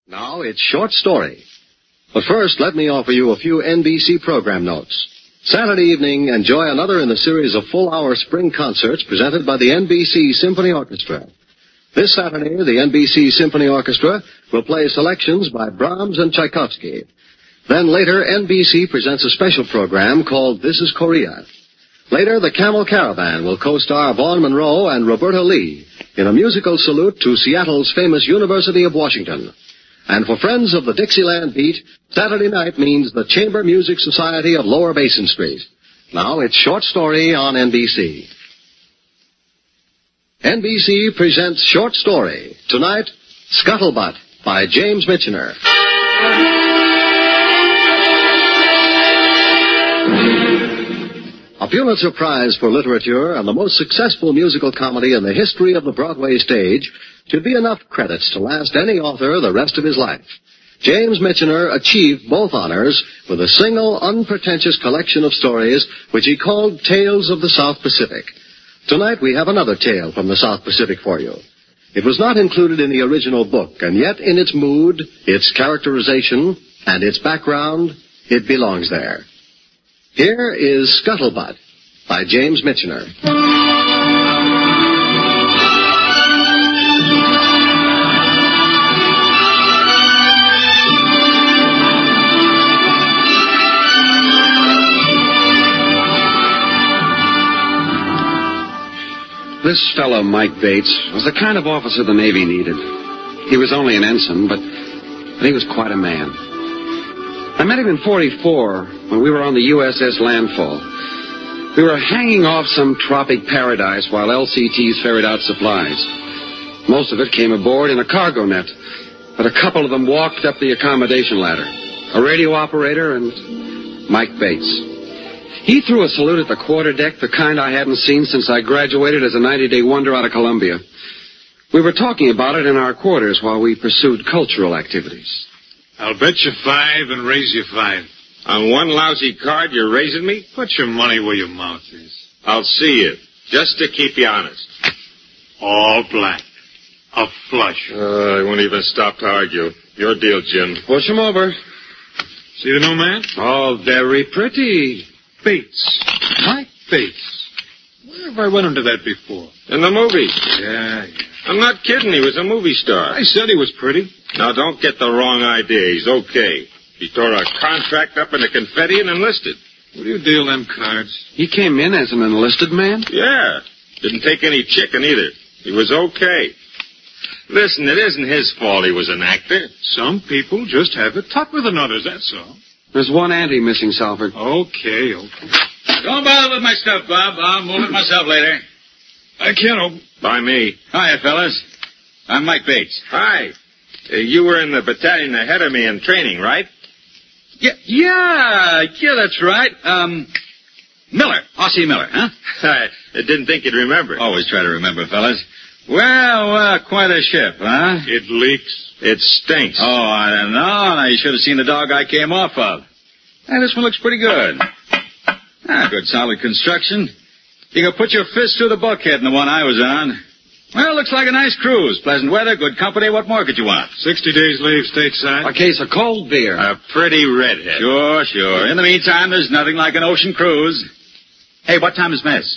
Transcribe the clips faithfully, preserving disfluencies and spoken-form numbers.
Now it's Short Story. But first, let me offer you a few N B C program notes. Saturday evening, enjoy another in the series of full-hour spring concerts presented by the N B C Symphony Orchestra. This Saturday, the N B C Symphony Orchestra will play selections by Brahms and Tchaikovsky. Then later, N B C presents a special program called This is Korea. Later, the Camel Caravan will co-star Vaughn Monroe and Roberta Lee in a musical salute to Seattle's famous University of Washington. And for friends of the Dixieland beat, Saturday night means the Chamber Music Society of Lower Basin Street. Now it's Short Story on N B C. N B C presents Short Story. Tonight, Scuttlebutt by James Michener. A Pulitzer Prize for Literature and the most successful musical comedy in the history of the Broadway stage should be enough credits to last any author the rest of his life. James Michener achieved both honors with a single, unpretentious collection of stories which he called Tales of the South Pacific. Tonight we have another tale from the South Pacific for you. It was not included in the original book, and yet in its mood, its characterization, and its background, it belongs there. Here is Scuttlebutt by James Michener. This fellow, Mike Bates, was the kind of officer the Navy needed. He was only an ensign, but, but he was quite a man. I met him in forty-four when we were on the U S S Landfall. We were hanging off some tropic paradise while L C Ts ferried out supplies. Most of it came aboard in a cargo net, but a couple of them walked up the accommodation ladder. A radio operator and Mike Bates. He threw a salute at the quarterdeck, the kind I hadn't seen since I graduated as a ninety-day wonder out of Columbia. We were talking about it in our quarters while we pursued cultural activities. I'll bet you five and raise you five. On one lousy card, you're raising me? Put your money where your mouth is. I'll see you, just to keep you honest. All black. A flush. Uh, I won't even stop to argue. Your deal, Jim. Push him over. See the new man? Oh, very pretty. Bates. Mike Bates. Where have I run into that before? In the movie. Yeah, yeah. I'm not kidding. He was a movie star. I said he was pretty. Now, don't get the wrong idea. He's okay. He tore a contract up into confetti and enlisted. What do you deal them cards? He came in as an enlisted man? Yeah. Didn't take any chicken either. He was okay. Listen, it isn't his fault he was an actor. Some people just have it tougher than others, that's all. There's one ante missing, Salford. Okay, okay. Don't bother with my stuff, Bob. I'll move it myself later. I can't open. By me. Hiya, fellas. I'm Mike Bates. Hi. Uh, you were in the battalion ahead of me in training, right? Yeah, yeah, yeah, that's right. Um, Miller, Ossie Miller, huh? I didn't think you'd remember. Always try to remember, fellas. Well, uh, quite a ship, huh? It leaks. It stinks. Oh, I don't know. Now, you should have seen the dog I came off of. Hey, this one looks pretty good. Ah, good solid construction. You can put your fist through the bulkhead in the one I was on. Well, looks like a nice cruise. Pleasant weather, good company. What more could you want? Sixty days leave stateside. A case of cold beer. A pretty redhead. Sure, sure. In the meantime, there's nothing like an ocean cruise. Hey, what time is mess?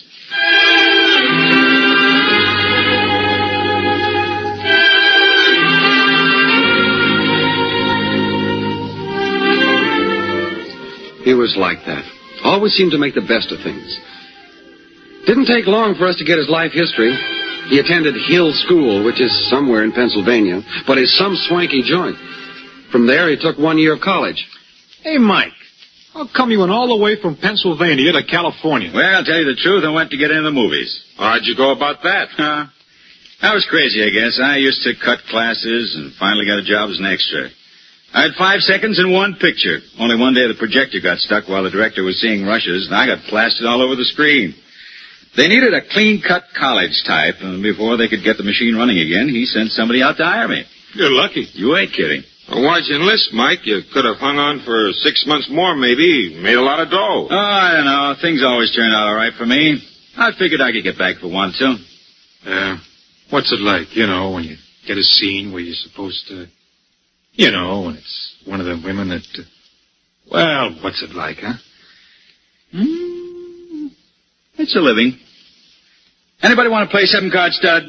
He was like that. Always seemed to make the best of things. Didn't take long for us to get his life history. He attended Hill School, which is somewhere in Pennsylvania, but is some swanky joint. From there, he took one year of college. Hey, Mike, how come you went all the way from Pennsylvania to California? Well, I'll tell you the truth, I went to get into the movies. How'd you go about that? Huh? I was crazy, I guess. I used to cut classes and finally got a job as an extra. I had five seconds in one picture. Only one day the projector got stuck while the director was seeing rushes, and I got plastered all over the screen. They needed a clean-cut college type, and before they could get the machine running again, he sent somebody out to hire me. You're lucky. You ain't kidding. Well, why'd you enlist, Mike? You could have hung on for six months more, maybe. Made a lot of dough. Oh, I don't know. Things always turn out all right for me. I figured I could get back if I wanted to. Yeah. What's it like, you know, when you get a scene where you're supposed to You know, when it's one of the women that... Uh, well, what's it like, huh? Mm, it's a living. Anybody want to play seven-card stud?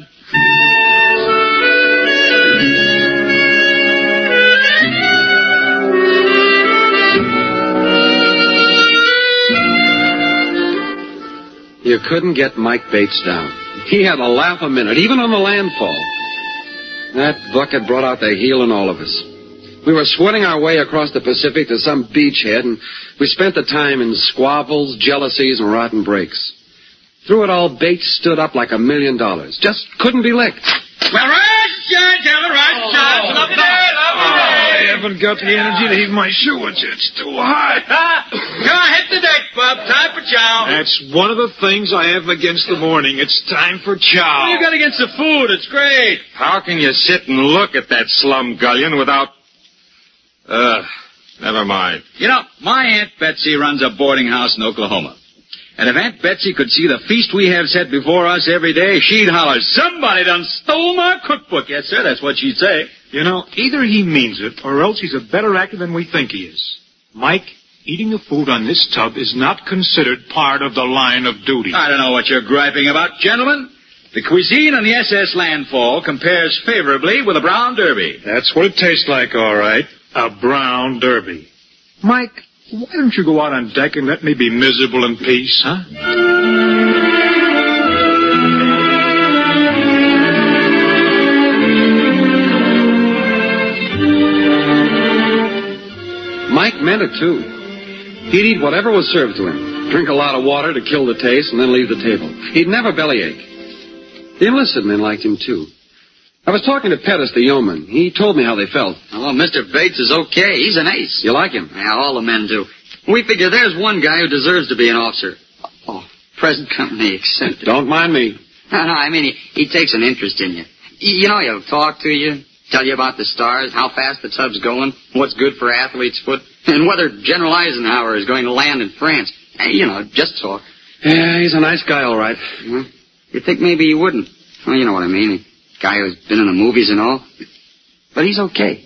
You couldn't get Mike Bates down. He had a laugh a minute, even on the landfall. That bucket brought out the heel in all of us. We were sweating our way across the Pacific to some beachhead, and we spent the time in squabbles, jealousies, and rotten breaks. Through it all, Bates stood up like a million dollars. Just couldn't be licked. Well, right shot, Taylor, right Oh, shot. oh, Lovely day, lovely day. I haven't got the energy to heave my shoe. It's, it's too hot. Go hit the deck, bub. Time for chow. That's one of the things I have against the morning. It's time for chow. What do you got against the food? It's great. How can you sit and look at that slumgullion without... Uh, never mind. You know, my Aunt Betsy runs a boarding house in Oklahoma. And if Aunt Betsy could see the feast we have set before us every day, she'd holler, somebody done stole my cookbook. Yes, sir, that's what she'd say. You know, either he means it, or else he's a better actor than we think he is. Mike, eating the food on this tub is not considered part of the line of duty. I don't know what you're griping about, gentlemen. The cuisine on the S S Landfall compares favorably with a brown derby. That's what it tastes like, all right. A brown derby. Mike, why don't you go out on deck and let me be miserable in peace, huh? Mike meant it, too. He'd eat whatever was served to him, drink a lot of water to kill the taste, and then leave the table. He'd never bellyache. The enlisted men liked him, too. I was talking to Pettis, the yeoman. He told me how they felt. Well, Mister Bates is okay. He's an ace. You like him? Yeah, all the men do. We figure there's one guy who deserves to be an officer. Oh, present company accepted. Don't mind me. No, no, I mean, he, he takes an interest in you. You know, he'll talk to you, tell you about the stars, how fast the tub's going, what's good for athlete's foot, and whether General Eisenhower is going to land in France. Hey, you know, just talk. Yeah, he's a nice guy, all right. Well, you'd think maybe he wouldn't. Well, you know what I mean. Guy who's been in the movies and all. But he's okay.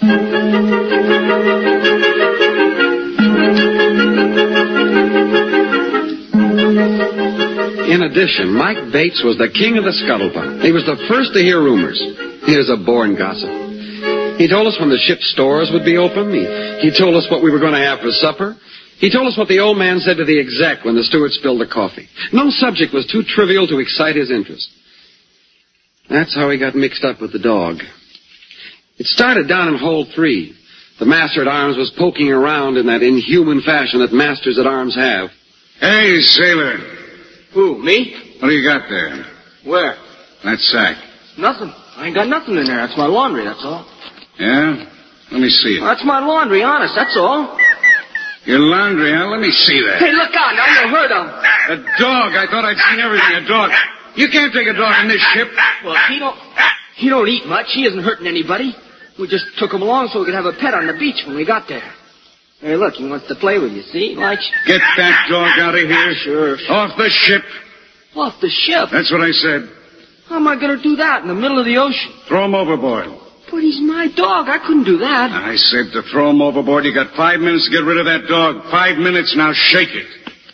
In addition, Mike Bates was the king of the scuttlebutt. He was the first to hear rumors. He was a born gossip. He told us when the ship's stores would be open. He, he told us what we were going to have for supper. He told us what the old man said to the exec when the steward spilled the coffee. No subject was too trivial to excite his interest. That's how he got mixed up with the dog. It started down in hold three. The master-at-arms was poking around in that inhuman fashion that masters-at-arms have. Hey, sailor. Who, me? What do you got there? Where? That sack. Nothing. I ain't got nothing in there. That's my laundry, that's all. Yeah? Let me see it. Well, that's my laundry, honest, that's all. Your laundry, huh? Let me see that. Hey, look out, now you heard him. A dog. I thought I'd seen everything. A dog. You can't take a dog in this ship. Well, he don't... He don't eat much. He isn't hurting anybody. We just took him along so we could have a pet on the beach when we got there. Hey, look, he wants to play with you, see? Like... Get that dog out of here. Sure, sure. Off the ship. Off the ship? That's what I said. How am I going to do that in the middle of the ocean? Throw him overboard. But he's my dog. I couldn't do that. I said to throw him overboard. You got five minutes to get rid of that dog. Five minutes, now shake it.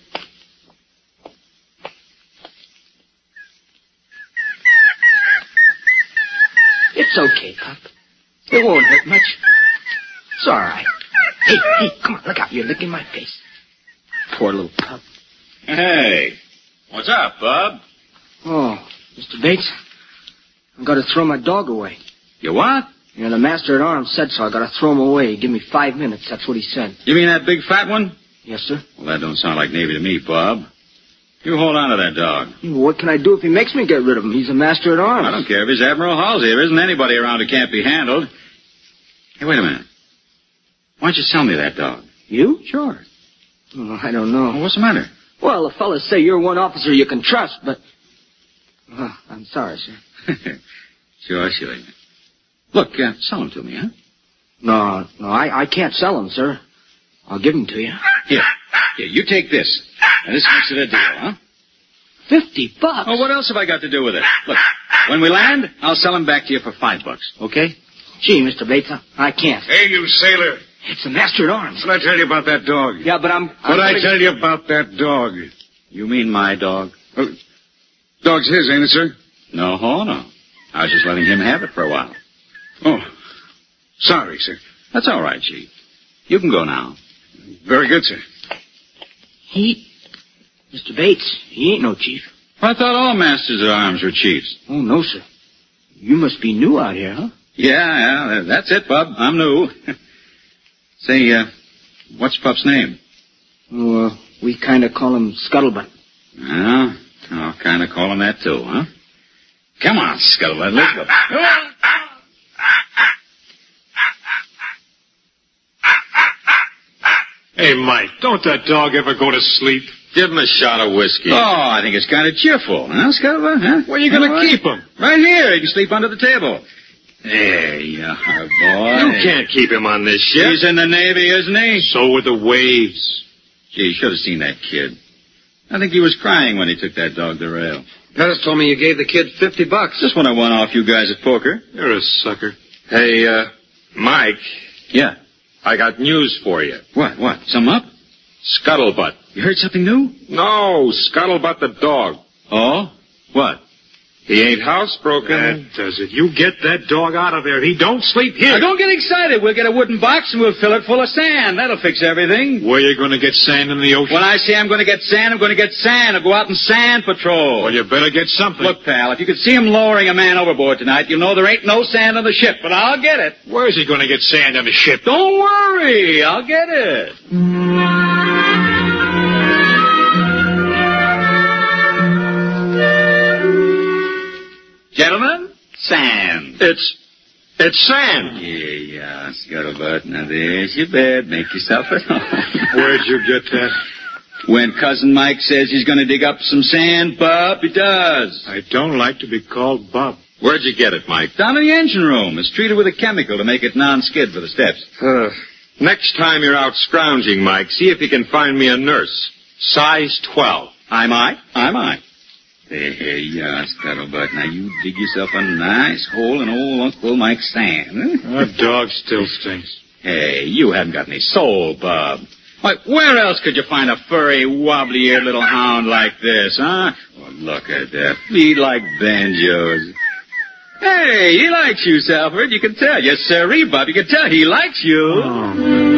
It's okay, pup. It won't hurt much. It's all right. Hey, hey, come on, look out. You're licking my face. Poor little pup. Hey, what's up, bub? Oh, Mister Bates, I've got to throw my dog away. You what? Yeah, the master-at-arms said so. I got to throw him away. Give me five minutes. That's what he said. You mean that big fat one? Yes, sir. Well, that don't sound like Navy to me, bub. You hold on to that dog. What can I do if he makes me get rid of him? He's a master-at-arms. I don't care if he's Admiral Halsey. There isn't anybody around who can't be handled. Hey, wait a minute. Why don't you sell me that dog? You? Sure. Oh, I don't know. Well, what's the matter? Well, the fellas say you're one officer you can trust, but... Oh, I'm sorry, sir. Sure, silly. Look, uh, sell him to me, huh? No, no, I, I can't sell him, sir. I'll give him to you. Here. Here, you take this. And this makes it a deal, huh? Fifty bucks? Oh, what else have I got to do with it? Look, when we land, I'll sell him back to you for five bucks, okay? Gee, Mister Bates, I can't. Hey, you sailor. It's the master at arms. What'd I tell you about that dog? Yeah, but I'm... I'm What'd I gonna- tell you about that dog? You mean my dog? Well, dog's his, ain't it, sir? No, no. I was just letting him have it for a while. Oh, sorry, sir. That's all right, Chief. You can go now. Very good, sir. He... Mister Bates, he ain't no chief. I thought all masters at arms were chiefs. Oh, no, sir. You must be new out here, huh? Yeah, yeah, that's it, Bub. I'm new. Say, uh, what's Pup's name? Oh, uh, we kind of call him Scuttlebutt. Well, I'll kind of call him that, too, huh? Come on, Scuttlebutt, let's go. Hey, Mike, don't that dog ever go to sleep? Give him a shot of whiskey. Oh, I think it's kind of cheerful, huh, Scuttlebutt, huh? Where are you going to keep him? Right here. He can sleep under the table. There you are, boy. You can't keep him on this ship. He's in the Navy, isn't he? So are the waves. Gee, you should have seen that kid. I think he was crying when he took that dog to rail. Pettis told me you gave the kid fifty bucks. Just when I won off you guys at poker. You're a sucker. Hey, uh, Mike, Yeah. I got news for you. What, what? Some up? Scuttlebutt. You heard something new? No, Scuttlebutt the dog. Oh? What? He ain't housebroken. That does it. You get that dog out of there. He don't sleep here. Now, don't get excited. We'll get a wooden box and we'll fill it full of sand. That'll fix everything. Where you going to get sand in the ocean? When I say I'm going to get sand, I'm going to get sand. I'll go out and sand patrol. Well, you better get something. Look, pal, if you could see him lowering a man overboard tonight, you'll know there ain't no sand on the ship, but I'll get it. Where's he going to get sand on the ship? Don't worry. I'll get it. Gentlemen, sand. It's, it's sand. Yeah, yeah, Scuttlebutt. Now, there's your bed. Make yourself at home. Where'd you get that? When Cousin Mike says he's going to dig up some sand, Bub, he does. I don't like to be called Bob. Where'd you get it, Mike? Down in the engine room. It's treated with a chemical to make it non-skid for the steps. Uh, next time you're out scrounging, Mike, see if you can find me a nurse. Size twelve. I might. I might. There you are, Scuttlebutt. Now you dig yourself a nice hole in old Uncle Mike's sand. Huh? That dog still stinks. Hey, you haven't got any soul, Bub. Why, where else could you find a furry, wobbly-eared little hound like this, huh? Well, look at that. Feet like banjos. Hey, he likes you, Salford. You can tell. Yes, sirree, Bub. You can tell he likes you. Oh.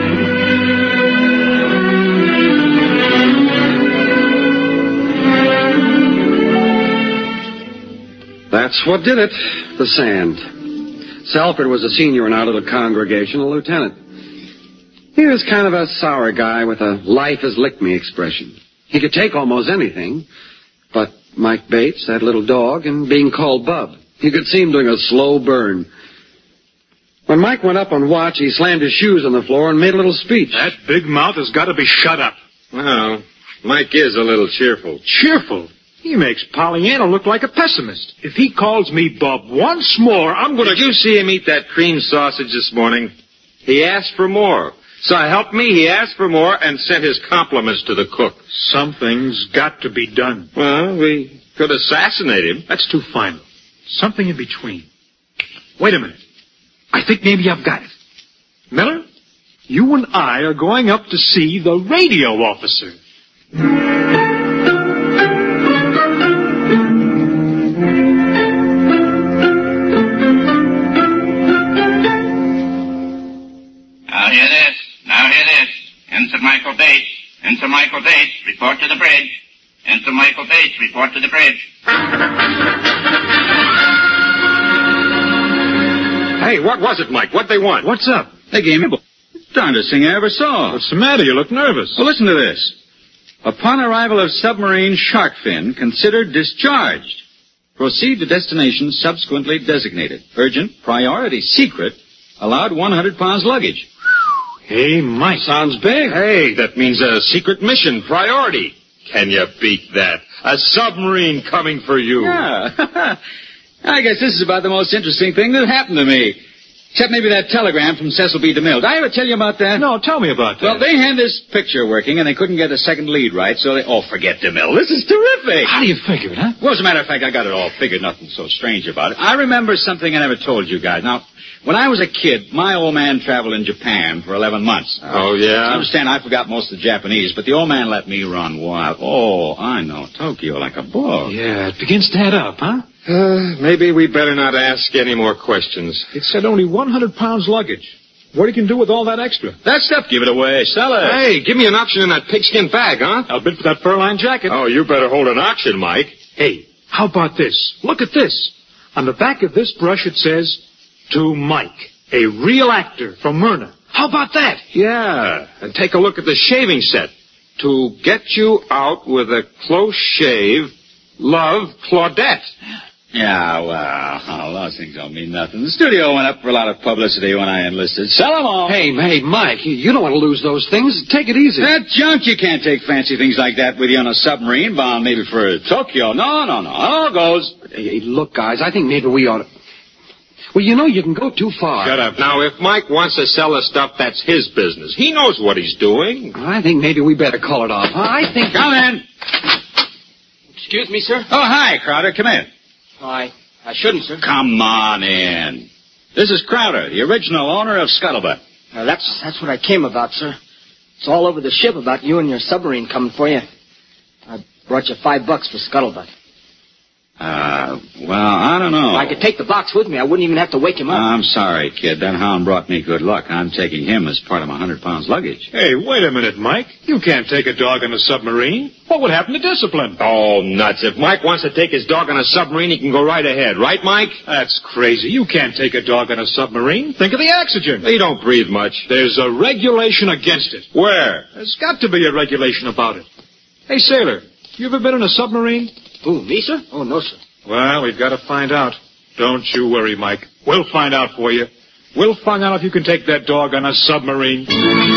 That's what did it. The sand. Salford was a senior in our little congregation, a lieutenant. He was kind of a sour guy with a life-has-licked-me expression. He could take almost anything, but Mike Bates, that little dog, and being called Bub. You could see him doing a slow burn. When Mike went up on watch, he slammed his shoes on the floor and made a little speech. That big mouth has got to be shut up. Well, Mike is a little cheerful. Cheerful. He makes Pollyanna look like a pessimist. If he calls me Bub once more, I'm going to... Did you see him eat that cream sausage this morning? He asked for more. So help me, he asked for more and sent his compliments to the cook. Something's got to be done. Well, we could assassinate him. That's too final. Something in between. Wait a minute. I think maybe I've got it. Miller, you and I are going up to see the radio officer. Now hear this. Now hear this. Ensign Michael Bates. Ensign Michael Bates, report to the bridge. Ensign Michael Bates, report to the bridge. Hey, what was it, Mike? What'd they want? What's up? They gave me the darndest thing I ever saw. What's the matter? You look nervous. Well, listen to this. Upon arrival of submarine shark fin, considered discharged. Proceed to destination subsequently designated. Urgent, priority, secret. Allowed one hundred pounds luggage. Hey, Mike. Sounds big. Hey, that means a secret mission, priority. Can you beat that? A submarine coming for you. Yeah. I guess this is about the most interesting thing that happened to me. Except maybe that telegram from Cecil B. DeMille. Did I ever tell you about that? No, tell me about that. Well, they had this picture working, and they couldn't get the second lead right, so they... Oh, forget DeMille. This is terrific. How do you figure it, huh? Well, as a matter of fact, I got it all figured. Nothing so strange about it. I remember something I never told you guys. Now, when I was a kid, my old man traveled in Japan for eleven months. Oh, yeah? I understand I forgot most of the Japanese, but the old man let me run wild. Oh, I know Tokyo like a book. Yeah, it begins to add up, huh? Uh, maybe we better not ask any more questions. It said only one hundred pounds luggage. What are you going to do with all that extra? That stuff, give it away. Sell it. Hey, give me an auction in that pigskin bag, huh? I'll bid for that fur-lined jacket. Oh, you better hold an auction, Mike. Hey, how about this? Look at this. On the back of this brush it says, to Mike, a real actor from Myrna. How about that? Yeah, and take a look at the shaving set. To get you out with a close shave, love, Claudette. Yeah, well, oh, those things don't mean nothing. The studio went up for a lot of publicity when I enlisted. Sell them all. Hey, hey, Mike, you, you don't want to lose those things. Take it easy. That junk, you can't take fancy things like that with you on a submarine bound maybe for Tokyo. No, no, no. All goes. Hey, look, guys, I think maybe we ought to... Well, you know, you can go too far. Shut up. Now, if Mike wants to sell the stuff, that's his business. He knows what he's doing. I think maybe we better call it off. I think... Come in. Excuse me, sir? Oh, hi, Crowder. Come in. Oh, I, I shouldn't, sir. Come on in. This is Crowder, the original owner of Scuttlebutt. Uh, that's that's what I came about, sir. It's all over the ship about you and your submarine coming for you. I brought you five bucks for Scuttlebutt. Uh, well, I don't know. If I could take the box with me, I wouldn't even have to wake him up. I'm sorry, kid. That hound brought me good luck. I'm taking him as part of my hundred pounds luggage. Hey, wait a minute, Mike. You can't take a dog on a submarine. What would happen to discipline? Oh, nuts. If Mike wants to take his dog on a submarine, he can go right ahead. Right, Mike? That's crazy. You can't take a dog on a submarine. Think of the oxygen. He don't breathe much. There's a regulation against it. Where? There's got to be a regulation about it. Hey, sailor, you ever been in a submarine? Who, me, sir? Oh, no, sir. Well, we've got to find out. Don't you worry, Mike. We'll find out for you. We'll find out if you can take that dog on a submarine.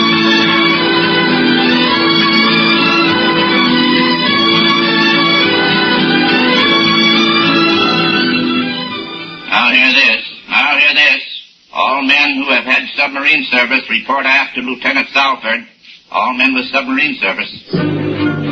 Now hear this. Now hear this. All men who have had submarine service report aft to Lieutenant Salford. All men with submarine service.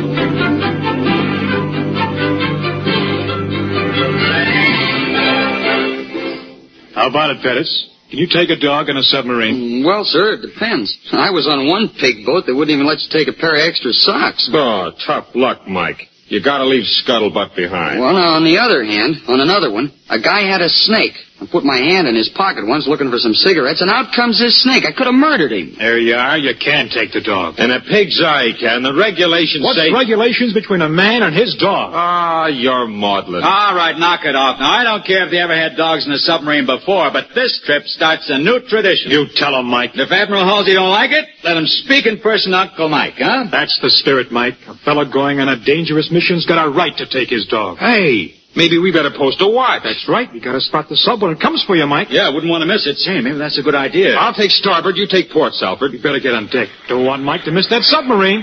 How about it, Pettis? Can you take a dog on a submarine? Well, sir, it depends. I was on one pig boat that wouldn't even let you take a pair of extra socks. Oh, tough luck, Mike. You gotta leave Scuttlebutt behind. Well, now, on the other hand, on another one, a guy had a snake. I put my hand in his pocket once looking for some cigarettes, and out comes this snake. I could have murdered him. There you are. You can take the dog. And a pig's eye can. The regulations What's say... What's regulations between a man and his dog? Ah, you're maudlin. All right, knock it off. Now, I don't care if they ever had dogs in a submarine before, but this trip starts a new tradition. You tell him, Mike. If Admiral Halsey don't like it, let him speak in person to Uncle Mike, huh? That's the spirit, Mike. A fella going on a dangerous mission's got a right to take his dog. Hey, maybe we better post a watch. That's right. We gotta spot the sub when it comes for you, Mike. Yeah, I wouldn't want to miss it. Say, maybe that's a good idea. I'll take starboard. You take port, Salford. You better get on deck. Don't want Mike to miss that submarine.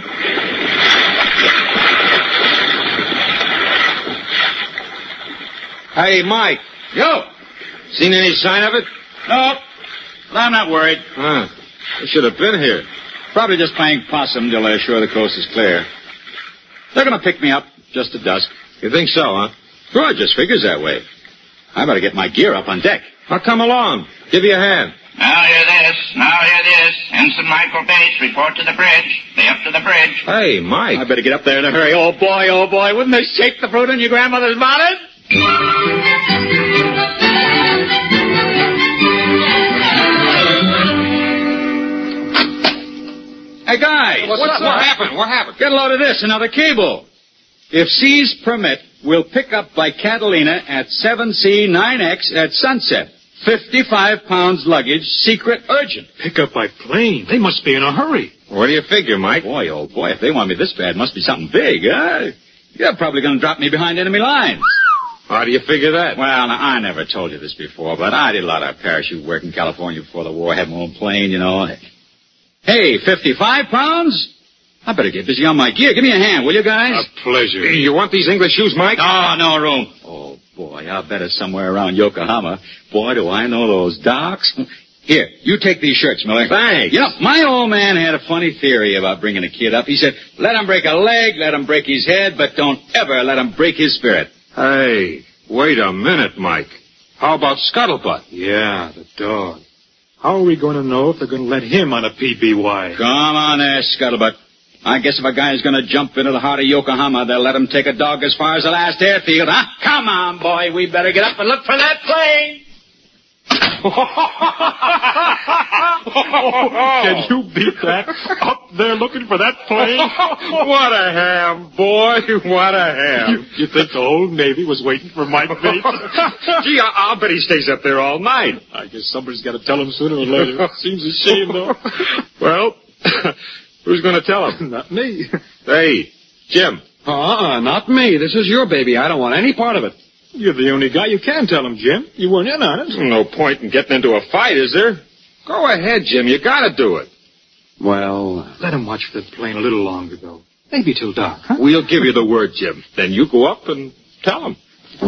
Hey, Mike. Yo! Seen any sign of it? No, but I'm not worried. Huh. They should have been here. Probably just playing possum till they're sure the coast is clear. They're going to pick me up just at dusk. You think so, huh? Sure, it just figures that way. I better get my gear up on deck. I'll come along. Give you a hand. Now hear this. Now hear this. Ensign Michael Bates, report to the bridge. Stay up to the bridge. Hey, Mike. I better get up there in a hurry. Oh, boy, oh, boy. Wouldn't they shake the fruit in your grandmother's bonnet? Hey, guys. What's, What's up? What happened? What happened? Get a load of this. Another cable. If seas permit, we'll pick up by Catalina at seven C nine X at sunset. fifty-five pounds luggage, secret, urgent. Pick up by plane. They must be in a hurry. What do you figure, Mike? Boy, oh boy, if they want me this bad, must be something big, huh? You're probably going to drop me behind enemy lines. How do you figure that? Well, now, I never told you this before, but I did a lot of parachute work in California before the war. I had my own plane, you know. Hey, fifty-five pounds? I better get busy on my gear. Give me a hand, will you guys? A pleasure. Hey, you want these English shoes, Mike? Oh, no room. Oh, boy, I bet it's somewhere around Yokohama. Boy, do I know those docks. Here, you take these shirts, Miller. Thanks. You know, my old man had a funny theory about bringing a kid up. He said, let him break a leg, let him break his head, but don't ever let him break his spirit. Hey, wait a minute, Mike. How about Scuttlebutt? Yeah, the dog. How are we going to know if they're going to let him on a P B Y? Come on there, Scuttlebutt. I guess if a guy's going to jump into the heart of Yokohama, they'll let him take a dog as far as the last airfield, huh? Come on, boy, we better get up and look for that plane. Can you beat that? Up there looking for that plane? What a ham, boy. What a ham. You, you think the whole Navy was waiting for Mike Bates? Gee, I, I'll bet he stays up there all night. I guess somebody's got to tell him sooner or later. Seems a shame, though. Well, who's going to tell him? Not me. Hey, Jim. Uh-uh, not me. This is your baby. I don't want any part of it. You're the only guy you can tell him, Jim. You weren't in on it. No point in getting into a fight, is there? Go ahead, Jim. You got to do it. Well, let him watch the plane a little longer, though. Maybe till dark, huh? We'll give you the word, Jim. Then you go up and tell him.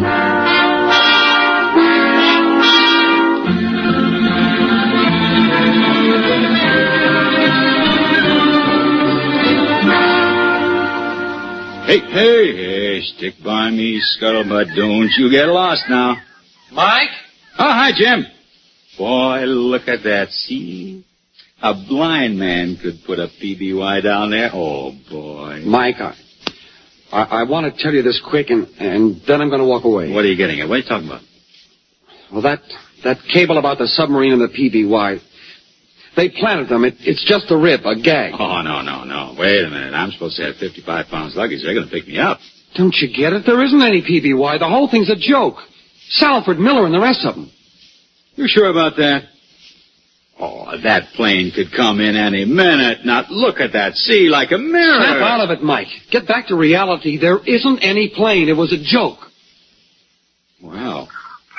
Hey, hey, hey, stick by me, Scuttlebutt. Don't you get lost now. Mike? Oh, hi, Jim. Boy, look at that. See? A blind man could put a P B Y down there. Oh, boy. Mike, I, I, I want to tell you this quick, and, and then I'm going to walk away. What are you getting at? What are you talking about? Well, that, that cable about the submarine and the P B Y, they planted them. It, it's just a rib, a gag. Oh, no, no, no. Wait a minute. I'm supposed to have fifty-five pounds luggage. They're going to pick me up. Don't you get it? There isn't any P B Y. The whole thing's a joke. Salford, Miller, and the rest of them. You sure about that? Oh, that plane could come in any minute. Now, look at that sea like a mirror. Snap out of it, Mike. Get back to reality. There isn't any plane. It was a joke. Wow.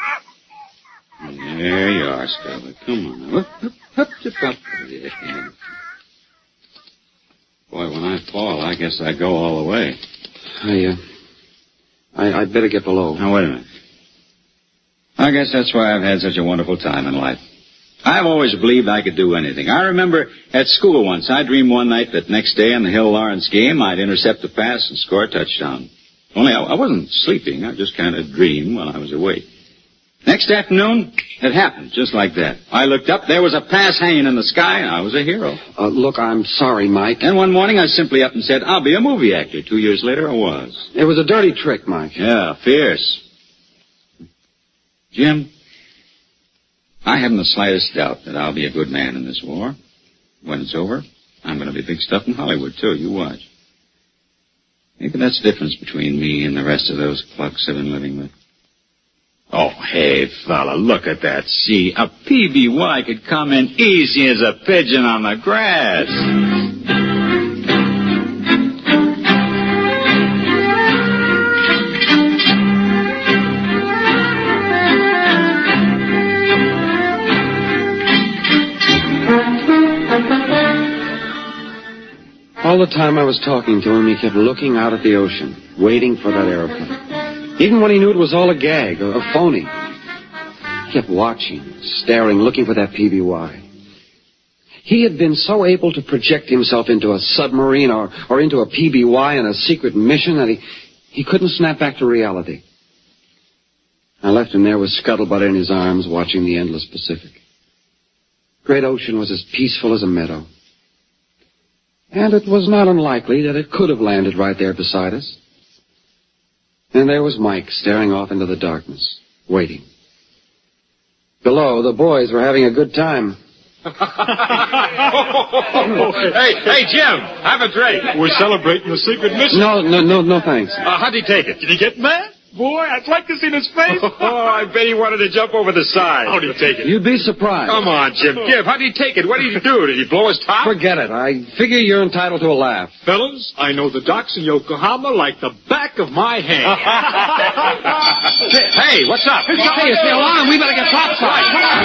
There you are, Scuttlebutt. Come on now. Up, up, up, up, up. Yeah. Boy, when I fall, I guess I go all the way. I, uh, I, I'd better get below. Now, wait a minute. I guess that's why I've had such a wonderful time in life. I've always believed I could do anything. I remember at school once, I dreamed one night that next day in the Hill-Lawrence game, I'd intercept a pass and score a touchdown. Only I, I wasn't sleeping. I just kind of dreamed while I was awake. Next afternoon, it happened just like that. I looked up, there was a pass hanging in the sky, and I was a hero. Uh, look, I'm sorry, Mike. And one morning, I simply up and said, I'll be a movie actor. Two years later, I was. It was a dirty trick, Mike. Yeah, fierce. Jim, I haven't the slightest doubt that I'll be a good man in this war. When it's over, I'm going to be big stuff in Hollywood, too. You watch. Maybe that's the difference between me and the rest of those clucks I've been living with. Oh, hey, fella, look at that sea. A P B Y could come in easy as a pigeon on the grass. All the time I was talking to him, he kept looking out at the ocean, waiting for that airplane. Even when he knew it was all a gag, a, a phony. He kept watching, staring, looking for that P B Y. He had been so able to project himself into a submarine or, or into a P B Y on a secret mission that he, he couldn't snap back to reality. I left him there with Scuttlebutt in his arms, watching the endless Pacific. Great ocean was as peaceful as a meadow. And it was not unlikely that it could have landed right there beside us. And there was Mike staring off into the darkness, waiting. Below, the boys were having a good time. hey, hey, Jim, have a drink. We're celebrating the secret mission. No, no, no, no thanks. Uh, how'd he take it? Did he get mad? Boy, I'd like to see his face. Oh, I bet he wanted to jump over the side. How'd he take it? You'd be surprised. Come on, Jim. Give. How'd he take it? What did he do? Did he blow his top? Forget it. I figure you're entitled to a laugh. Fellas, I know the docks in Yokohama like the back of my hand. Hey, what's up? Hey, it's the alarm. We better get topside. Come on.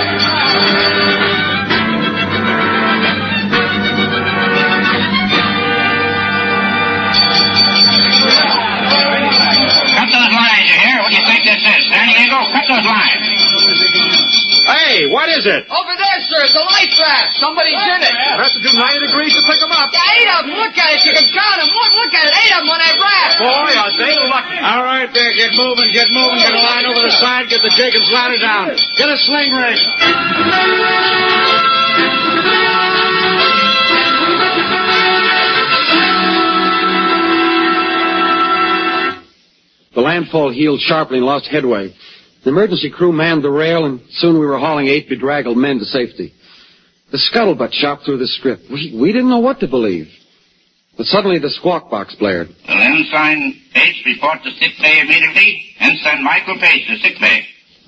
Cut those lines, you hear? What do you think this is? San Diego? Cut those lines. Hey, what is it? Over there, sir. It's a life raft. Somebody's in it. It has to do ninety degrees to pick them up. Eight of them. Look at it. You can count them. Look, look at it. Eight of them on that raft. Boy, are they lucky. All right, there. Get moving, get moving. Get a line over the side. Get the Jacobs ladder down. Get a sling rig. The landfall heeled sharply and lost headway. The emergency crew manned the rail, and soon we were hauling eight bedraggled men to safety. The scuttlebutt shot through the strip. We, we didn't know what to believe. But suddenly the squawk box blared. Will Ensign Bates report to sick bay immediately? Ensign Michael Bates to sick bay.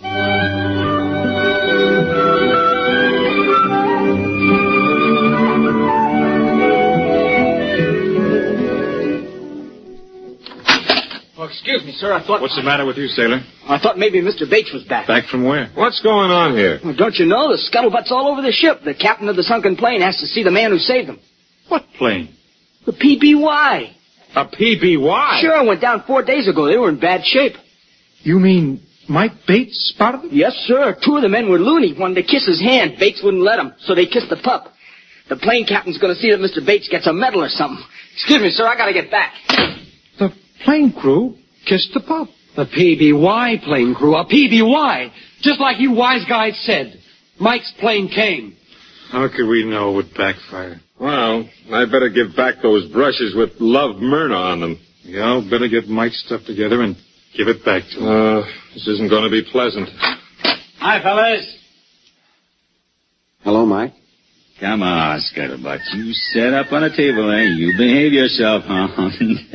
Oh, excuse me, sir. I thought... What's the matter with you, sailor? I thought maybe Mister Bates was back. Back from where? What's going on here? Well, don't you know? The scuttlebutt's all over the ship. The captain of the sunken plane has to see the man who saved him. What plane? The P B Y. A P B Y? Sure, I went down four days ago. They were in bad shape. You mean Mike Bates spotted them? Yes, sir. Two of the men were loony. Wanted to kiss his hand. Bates wouldn't let them, so they kissed the pup. The plane captain's going to see that Mister Bates gets a medal or something. Excuse me, sir. I got to get back. The plane crew kissed the pup. The P B Y plane crew. A P B Y. Just like you wise guys said. Mike's plane came. How could we know it would backfire? Well, I better give back those brushes with Love Myrna on them. Yeah, I'll better get Mike's stuff together and give it back to him. Uh, this isn't going to be pleasant. Hi, fellas. Hello, Mike. Come on, Scuttlebutt. You set up on a table, eh? You behave yourself, huh?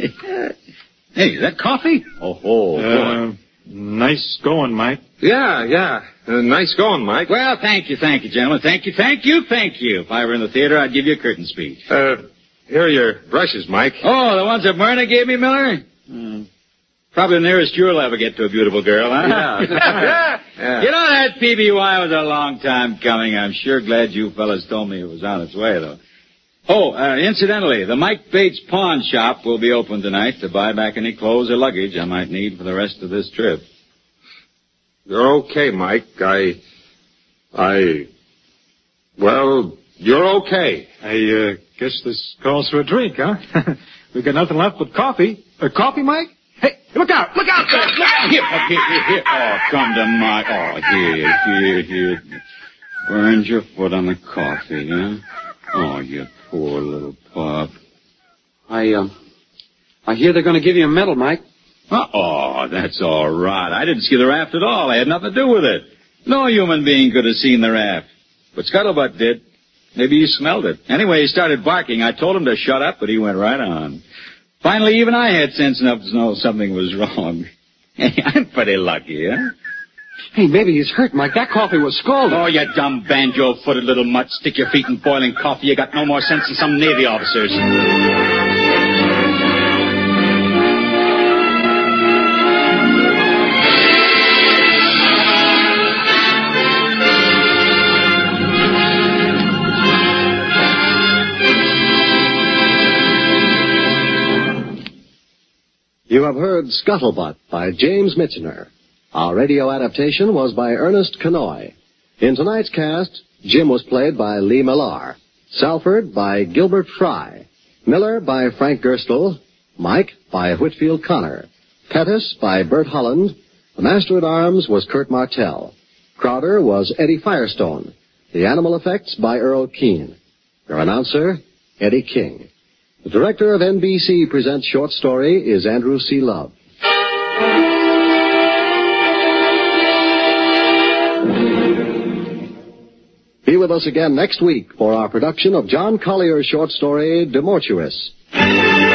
Hey, is that coffee? Oh, ho. Uh, nice going, Mike. Yeah, yeah. Uh, nice going, Mike. Well, thank you, thank you, gentlemen. Thank you, thank you, thank you. If I were in the theater, I'd give you a curtain speech. Uh, here are your brushes, Mike. Oh, the ones that Myrna gave me, Miller? Hmm. Probably the nearest you'll ever get to a beautiful girl, huh? Yeah. Yeah. You know, that P B Y was a long time coming. I'm sure glad you fellas told me it was on its way, though. Oh, uh, incidentally, the Mike Bates pawn shop will be open tonight to buy back any clothes or luggage I might need for the rest of this trip. You're okay, Mike. I... I... Well, you're okay. I uh, guess this calls for a drink, huh? We've got nothing left but coffee. Uh, coffee, Mike? Hey, look out! Look out! Look out! Here, here, here, here. Oh, come to my... Oh, here, here, here. Burned your foot on the coffee, huh? Oh, you poor little pup. I, um, I hear they're going to give you a medal, Mike. Oh, that's all right. I didn't see the raft at all. I had nothing to do with it. No human being could have seen the raft. But Scuttlebutt did. Maybe he smelled it. Anyway, he started barking. I told him to shut up, but he went right on. Finally, even I had sense enough to know something was wrong. Hey, I'm pretty lucky, huh? Hey, maybe he's hurt, Mike. That coffee was scalded. Oh, you dumb banjo-footed little mutt. Stick your feet in boiling coffee. You got no more sense than some Navy officers. You have heard Scuttlebutt by James Michener. Our radio adaptation was by Ernest Kanoy. In tonight's cast, Jim was played by Lee Millar, Salford by Gilbert Fry, Miller by Frank Gerstle, Mike by Whitfield Connor, Pettis by Bert Holland, the Master-at-Arms was Kurt Martell, Crowder was Eddie Firestone, the animal effects by Earl Keane, your announcer, Eddie King. The director of N B C Presents Short Story is Andrew C. Love. Be with us again next week for our production of John Collier's short story, Demortuous.